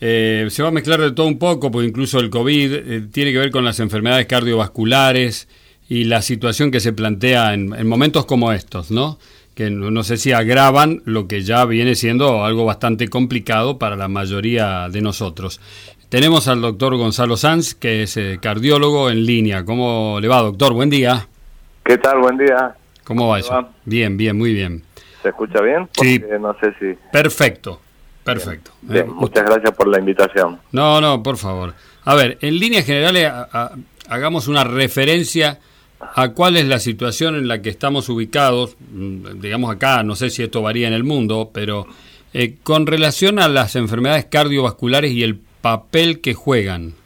Se va a mezclar de todo un poco, porque incluso el COVID tiene que ver con las enfermedades cardiovasculares y la situación que se plantea en momentos como estos, ¿no? Que no sé si agravan lo que ya viene siendo algo bastante complicado para la mayoría de nosotros. Tenemos al doctor Gonzalo Sanz, que es cardiólogo en línea. ¿Cómo le va, doctor? Buen día. ¿Qué tal? Buen día. ¿Cómo va eso? Bien, muy bien. ¿Se escucha bien? Sí. Porque no sé si... Perfecto. Bien, muchas gracias por la invitación. No, por favor. A ver, en líneas generales, hagamos una referencia a cuál es la situación en la que estamos ubicados, digamos acá, no sé si esto varía en el mundo, pero con relación a las enfermedades cardiovasculares y el papel que juegan.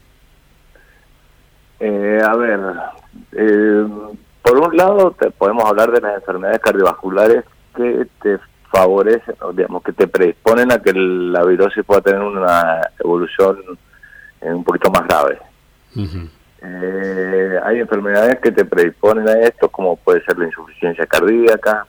Por un lado podemos hablar de las enfermedades cardiovasculares que te favorecen, digamos, que te predisponen a que la virosis pueda tener una evolución un poquito más grave. Uh-huh. Hay enfermedades que te predisponen a esto, como puede ser la insuficiencia cardíaca,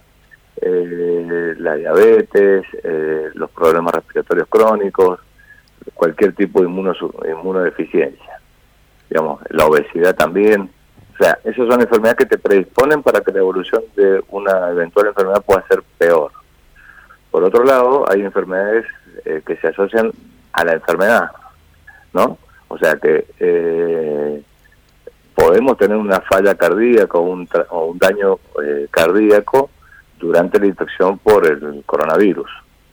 la diabetes, los problemas respiratorios crónicos, cualquier tipo de inmunodeficiencia, digamos, la obesidad también. O sea, esas son enfermedades que te predisponen para que la evolución de una eventual enfermedad pueda ser peor. Por otro lado, hay enfermedades que se asocian a la enfermedad, ¿no? O sea que podemos tener una falla cardíaca o un daño cardíaco durante la infección por el coronavirus,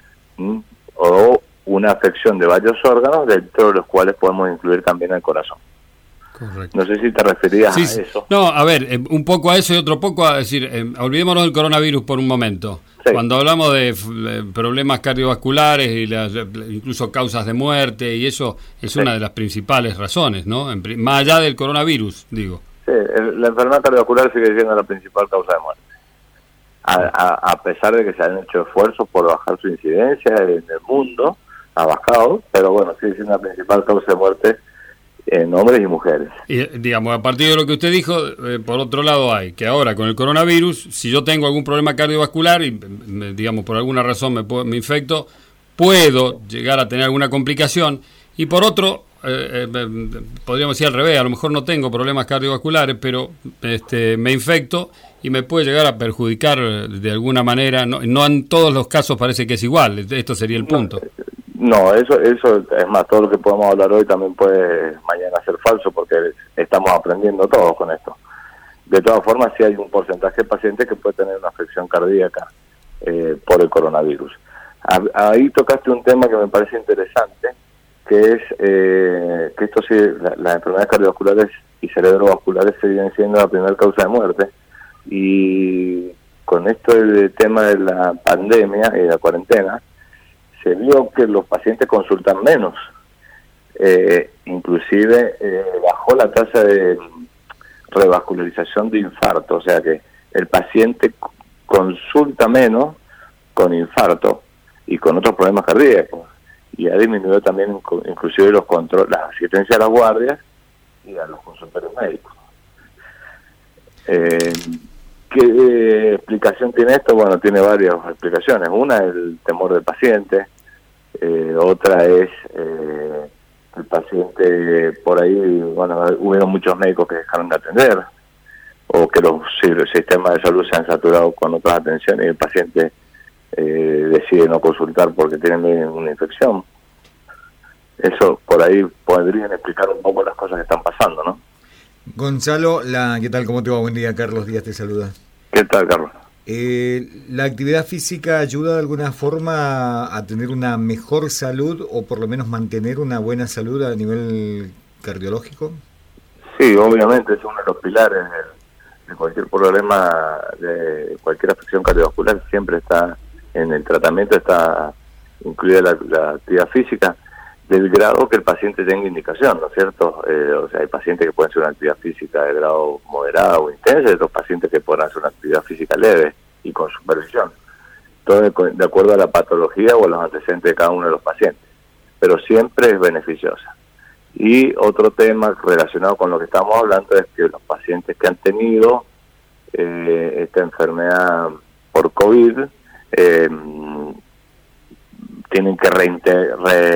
o una afección de varios órganos, dentro de los cuales podemos incluir también el corazón. Correcto. No sé si te referías a eso. No, a ver, un poco a eso y otro poco a decir, olvidémonos del coronavirus por un momento. Sí. Cuando hablamos de problemas cardiovasculares y incluso causas de muerte, y eso es una de las principales razones, ¿no? Más allá del coronavirus, digo. Sí, la enfermedad cardiovascular sigue siendo la principal causa de muerte. A pesar de que se han hecho esfuerzos por bajar su incidencia en el mundo, ha bajado, pero bueno, sigue siendo la principal causa de muerte en hombres y mujeres. Y digamos, a partir de lo que usted dijo, por otro lado hay que ahora con el coronavirus, si yo tengo algún problema cardiovascular y digamos por alguna razón me infecto, puedo llegar a tener alguna complicación, y por otro, podríamos decir al revés, a lo mejor no tengo problemas cardiovasculares, pero me infecto y me puede llegar a perjudicar de alguna manera. No en todos los casos parece que es igual, esto sería el punto. No, eso es más, todo lo que podemos hablar hoy también puede mañana ser falso, porque estamos aprendiendo todos con esto. De todas formas, sí hay un porcentaje de pacientes que puede tener una afección cardíaca por el coronavirus. Ahí tocaste un tema que me parece interesante, que es que esto sí, las enfermedades cardiovasculares y cerebrovasculares siguen siendo la primera causa de muerte, y con esto del tema de la pandemia y la cuarentena, se vio que los pacientes consultan menos, inclusive bajó la tasa de revascularización de infarto, o sea que el paciente consulta menos con infarto y con otros problemas cardíacos, y ha disminuido también inclusive los controles, la asistencia a las guardias y a los consultorios médicos. ¿Qué explicación tiene esto? Bueno, tiene varias explicaciones. Una es el temor del paciente, otra es el paciente por ahí, bueno, hubieron muchos médicos que dejaron de atender, o que los sistemas de salud se han saturado con otras atenciones y el paciente decide no consultar porque tiene una infección. Eso por ahí podrían explicar un poco las cosas que están pasando, ¿no? Gonzalo, ¿qué tal? ¿Cómo te va? Buen día, Carlos Díaz te saluda. ¿Qué tal, Carlos? ¿La actividad física ayuda de alguna forma a tener una mejor salud o por lo menos mantener una buena salud a nivel cardiológico? Sí, obviamente es uno de los pilares de cualquier problema, de cualquier afección cardiovascular. Siempre está en el tratamiento, está incluida la actividad física, del grado que el paciente tenga indicación, ¿no es cierto? O sea, hay pacientes que pueden hacer una actividad física de grado moderado o intensa, y otros pacientes que pueden hacer una actividad física leve y con supervisión. Todo de acuerdo a la patología o a los antecedentes de cada uno de los pacientes. Pero siempre es beneficiosa. Y otro tema relacionado con lo que estamos hablando es que los pacientes que han tenido esta enfermedad por COVID tienen que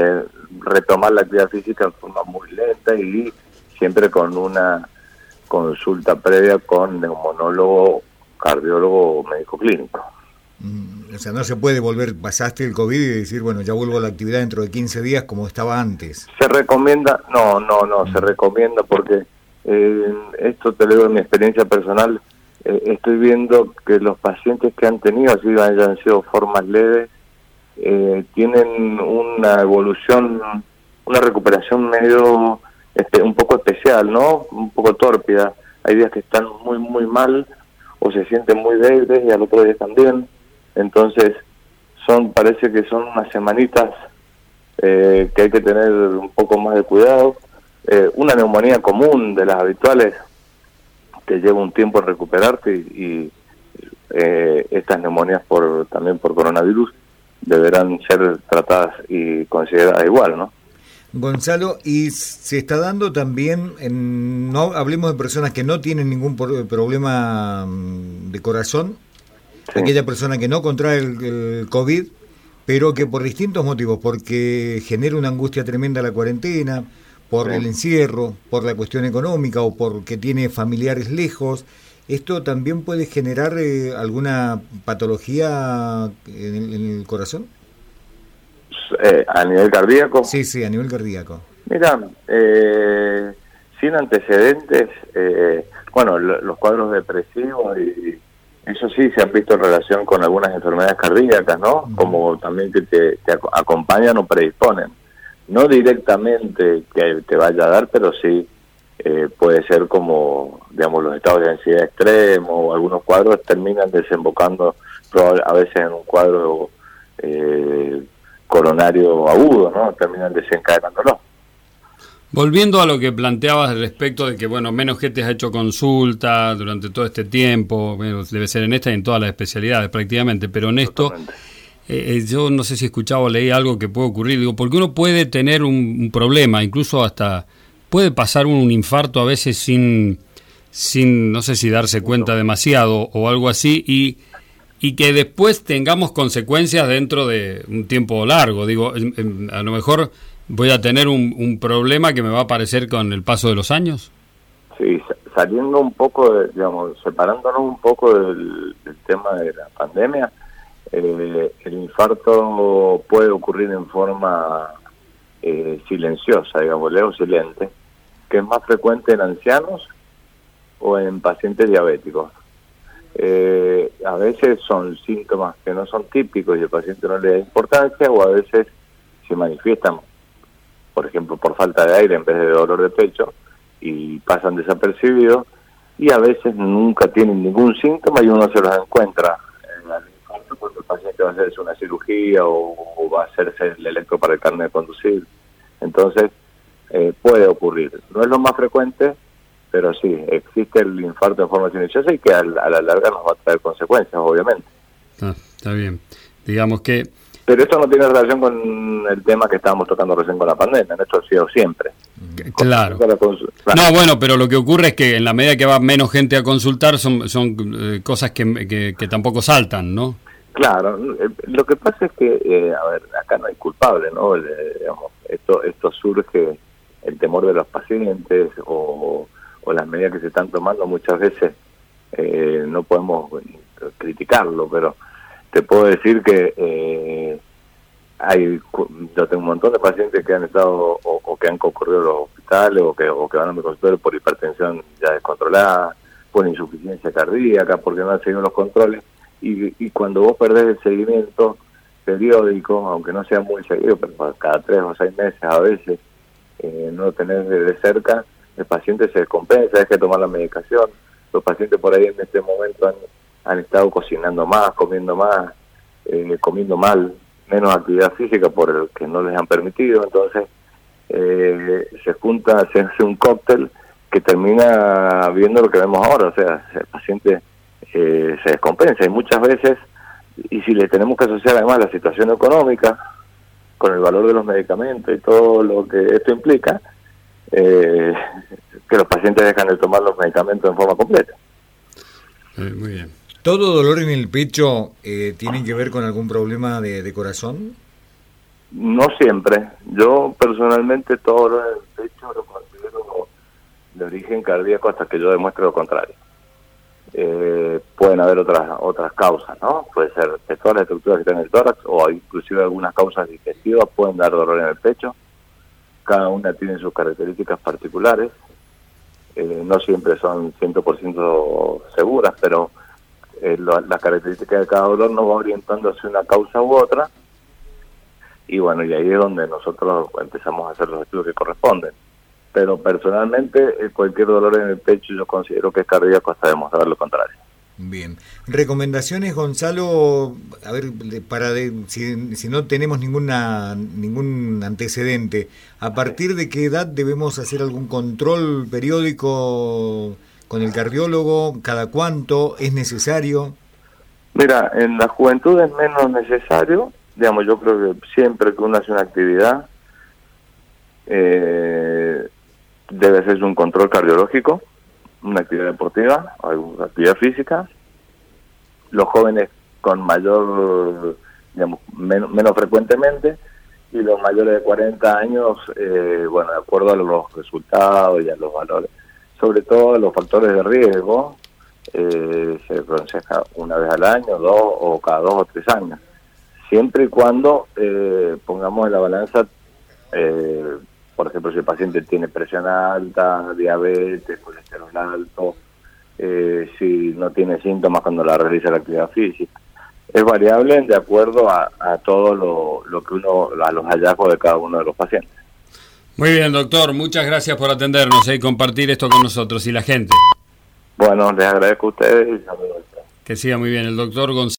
retomar la actividad física en forma muy lenta y siempre con una consulta previa con neumonólogo, cardiólogo o médico clínico. O sea, no se puede volver, pasaste el COVID y decir, bueno, ya vuelvo a la actividad dentro de 15 días como estaba antes. Se recomienda, se recomienda porque esto te lo digo en mi experiencia personal, estoy viendo que los pacientes que han tenido, así hayan sido formas leves, tienen una evolución, una recuperación medio, un poco especial, ¿no? Un poco tórpida. Hay días que están muy, muy mal o se sienten muy débiles y al otro día también. Entonces, parece que son unas semanitas que hay que tener un poco más de cuidado. Una neumonía común de las habituales te lleva un tiempo en recuperarte y estas neumonías también por coronavirus deberán ser tratadas y consideradas igual, ¿no? Gonzalo, y se está dando también, no hablemos de personas que no tienen ningún problema de corazón, sí. Aquella persona que no contrae el COVID, pero que por distintos motivos, porque genera una angustia tremenda la cuarentena, por el encierro, por la cuestión económica o porque tiene familiares lejos, ¿esto también puede generar alguna patología en el corazón? ¿A nivel cardíaco? Sí, a nivel cardíaco. Mira, sin antecedentes, los cuadros depresivos y eso sí se han visto en relación con algunas enfermedades cardíacas, ¿no? Uh-huh. Como también que te acompañan o predisponen. No directamente que te vaya a dar, pero sí puede ser como, digamos, los estados de ansiedad extremo o algunos cuadros terminan desembocando a veces en un cuadro coronario agudo, ¿no? Terminan desencadenándolo. Volviendo a lo que planteabas respecto de que, menos gente ha hecho consulta durante todo este tiempo, debe ser en esta y en todas las especialidades prácticamente, pero en esto, yo no sé si escuchaba o leí algo que puede ocurrir, porque uno puede tener un problema, incluso hasta puede pasar un infarto a veces sin no sé si darse cuenta demasiado o algo así, y que después tengamos consecuencias dentro de un tiempo largo. A lo mejor voy a tener un problema que me va a aparecer con el paso de los años. Sí, saliendo un poco, separándonos un poco del tema de la pandemia, el infarto puede ocurrir en forma silenciosa, o silente, que es más frecuente en ancianos o en pacientes diabéticos. A veces son síntomas que no son típicos y el paciente no le da importancia, o a veces se manifiestan, por ejemplo, por falta de aire en vez de dolor de pecho, y pasan desapercibidos, y a veces nunca tienen ningún síntoma y uno se los encuentra en el infarto cuando el paciente va a hacerse una cirugía o va a hacerse el electro para el carnet de conducir. Entonces, puede ocurrir. No es lo más frecuente, pero sí, existe el infarto en forma silenciosa y que a la larga nos va a traer consecuencias, obviamente. Está bien. Digamos que... Pero esto no tiene relación con el tema que estábamos tocando recién con la pandemia, esto ha sido siempre. Claro. No, pero lo que ocurre es que en la medida que va menos gente a consultar son cosas que tampoco saltan, ¿no? Claro, lo que pasa es que, acá no hay culpable, ¿no? Esto surge, el temor de los pacientes o las medidas que se están tomando muchas veces, no podemos criticarlo, pero te puedo decir que yo tengo un montón de pacientes que han estado o que han concurrido a los hospitales o que van a mi consultorio por hipertensión ya descontrolada, por insuficiencia cardíaca, porque no han seguido los controles, y cuando vos perdés el seguimiento periódico, aunque no sea muy seguido, pero cada 3 o 6 meses a veces, no lo tenés de cerca, el paciente se descompensa, deja de tomar la medicación. Los pacientes por ahí en este momento han estado cocinando más, comiendo más, comiendo mal, menos actividad física por el que no les han permitido. Entonces se hace un cóctel que termina viendo lo que vemos ahora. O sea, el paciente se descompensa y muchas veces, y si le tenemos que asociar además la situación económica con el valor de los medicamentos y todo lo que esto implica, que los pacientes dejan de tomar los medicamentos en forma completa. Muy bien. ¿Todo dolor en el pecho tiene que ver con algún problema de corazón? No siempre. Yo personalmente todo lo del pecho lo considero de origen cardíaco hasta que yo demuestre lo contrario. Pueden haber otras causas, ¿no? Puede ser que todas las estructuras que están en el tórax o inclusive algunas causas digestivas pueden dar dolor en el pecho. Cada una tiene sus características particulares. No siempre son 100% seguras, pero las características de cada dolor nos va orientando hacia una causa u otra. Y bueno, y ahí es donde nosotros empezamos a hacer los estudios que corresponden. Pero personalmente cualquier dolor en el pecho yo considero que es cardíaco hasta demostrar lo contrario. Bien. Recomendaciones, Gonzalo, a ver, si no tenemos ningún antecedente, ¿a partir de qué edad debemos hacer algún control periódico con el cardiólogo? ¿Cada cuánto es necesario? Mira, en la juventud es menos necesario. Digamos, yo creo que siempre que uno hace una actividad debe hacerse un control cardiológico, una actividad deportiva, alguna actividad física. Los jóvenes con mayor, digamos, menos frecuentemente, y los mayores de 40 años, bueno, de acuerdo a los resultados y a los valores, sobre todo los factores de riesgo, se aconseja una vez al año, o cada 2 o 3 años. Siempre y cuando pongamos en la balanza, por ejemplo, si el paciente tiene presión alta, diabetes, colesterol alto, si no tiene síntomas cuando la realiza la actividad física. Es variable de acuerdo a todo lo que a los hallazgos de cada uno de los pacientes. Muy bien, doctor, muchas gracias por atendernos y compartir esto con nosotros y la gente. Bueno, les agradezco a ustedes y saludos. Que siga muy bien el doctor Gonzalo.